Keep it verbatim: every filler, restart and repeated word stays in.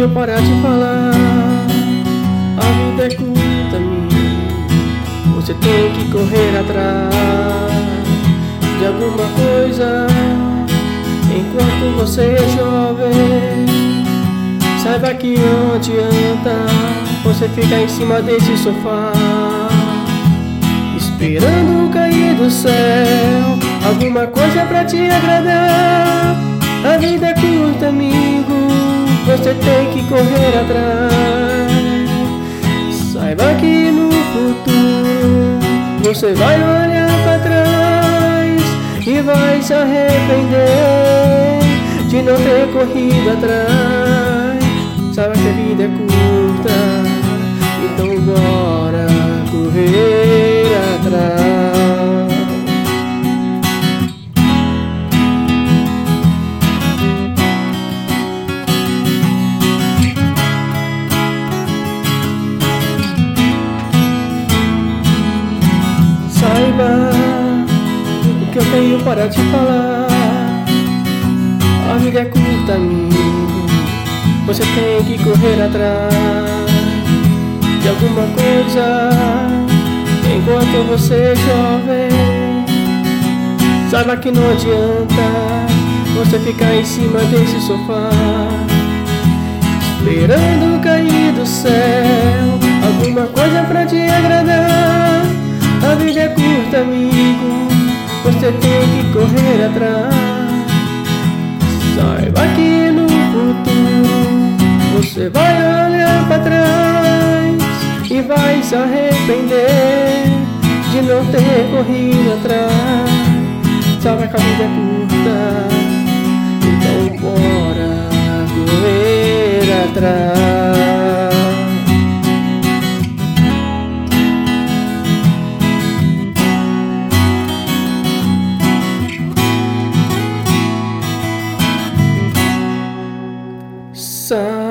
tenho para te falar. A vida é curta, amigo. Você tem que correr atrás de alguma coisa enquanto você é jovem. Saiba que não adianta você ficar em cima desse sofá esperando cair do céu alguma coisa pra te agradar. A vida é curta, amigo. Você tem que correr atrás. Saiba que no futuro você vai olhar pra trás e vai se arrepender de não ter corrido atrás. Saiba que a vida é curta, então bora correr atrás. Saiba o que eu tenho para te falar. A vida é curta, amigo. Você tem que correr atrás de alguma coisa enquanto você é jovem. Saiba que não adianta você ficar em cima desse sofá esperando cair do céu alguma coisa pra te agradar. A vida é curta, amigo. Você tem que correr atrás. Saiba que no futuro você vai olhar pra trás e vai se arrepender de não ter corrido atrás. Saiba que a vida é curta, então bora correr atrás. Saiba